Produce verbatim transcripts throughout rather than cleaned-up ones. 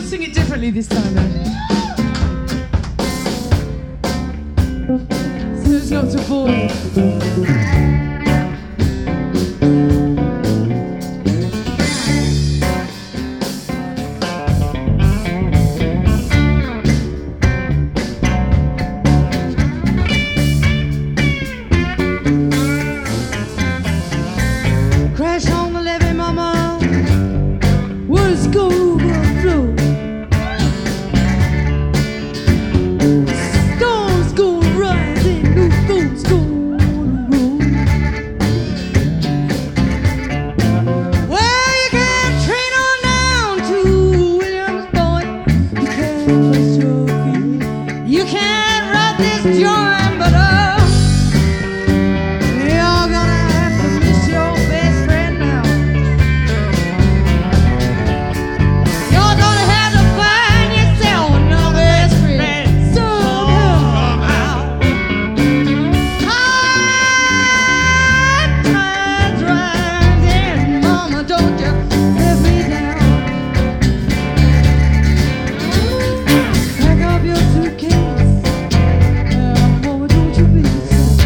sing it differently this time then. So as not to bore you. Crash on the levee, mama, was go flow. Storms go rising, new boats go roll. Well, you can train on down to Williamsport. You can't rest your feet. You can't rock this joint, but uh, you're gonna have to miss your best friend now. You're gonna have to find yourself another best friend somehow. Hard times rising, mama, don't you let me down. Pack up your suitcase, yeah, mama, don't you be sad.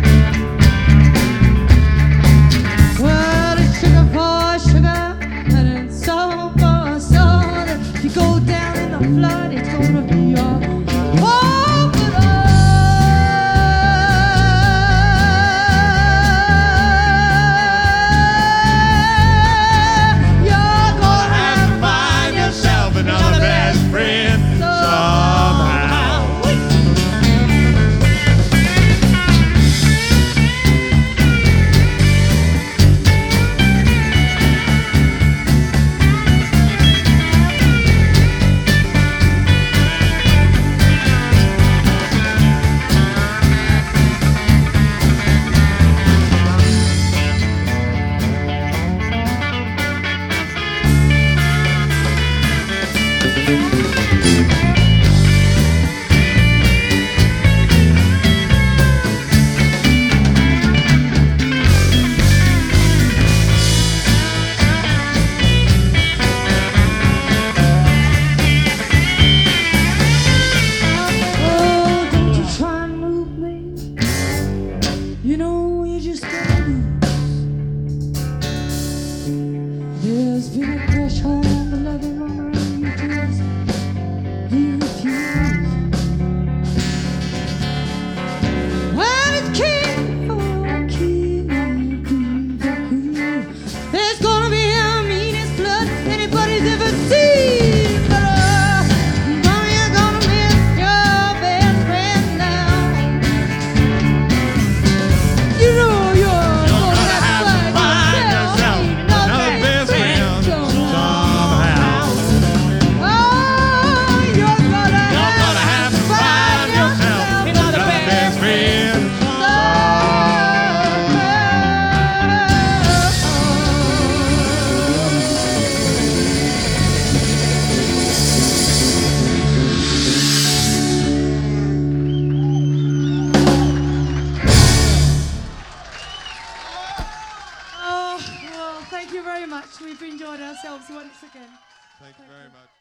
Well, it's sugar for sugar, and it's salt for salt. If you go down in the flood, it's gonna be your fault. But uh, you're gonna have to find yourself another best friend somehow. oh, don't you try and move me. You know you just gotta lose. There's been a crash on the levee, mama, and you just refuse. Well, it's king for king, queen for queen. There's gonna be the meanest blood anybody's ever seen. But uh, mama, you're gonna miss your best friend now. You know you're gonna have to find yourself another best friend somehow. Oh, you're gonna have to find yourself another best friend Oh, well, thank you very much. We've enjoyed ourselves once again. Thank you very much.